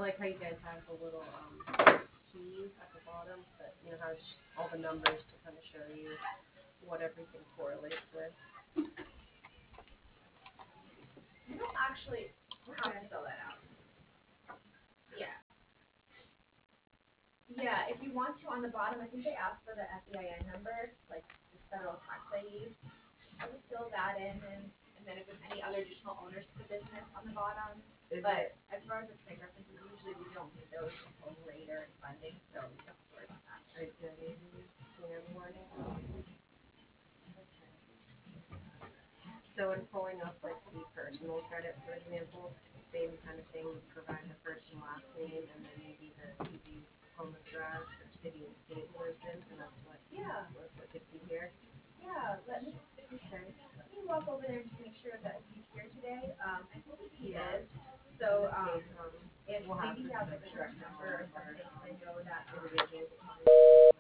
like how you guys have the little keys at the bottom that has all the numbers to kind of show you what everything correlates with. You don't actually have to fill that out. Yeah. Yeah, if you want to, on the bottom, I think they ask for the FEIN number, like the federal tax ID. I would fill that in, and then if there's any other additional owners to the business on the bottom. But as far as the trade references, usually we don't need those until later in funding, so we don't have to worry about that. Right, warning. So in pulling up like the personal credit, for example, same kind of thing, provide the first and last name and then maybe the city's home address or city and state residence, and that's what gets you here. Yeah, let me walk over there and just make sure that he's here today. I believe he is. So if maybe he has like a direct number or something, so I know that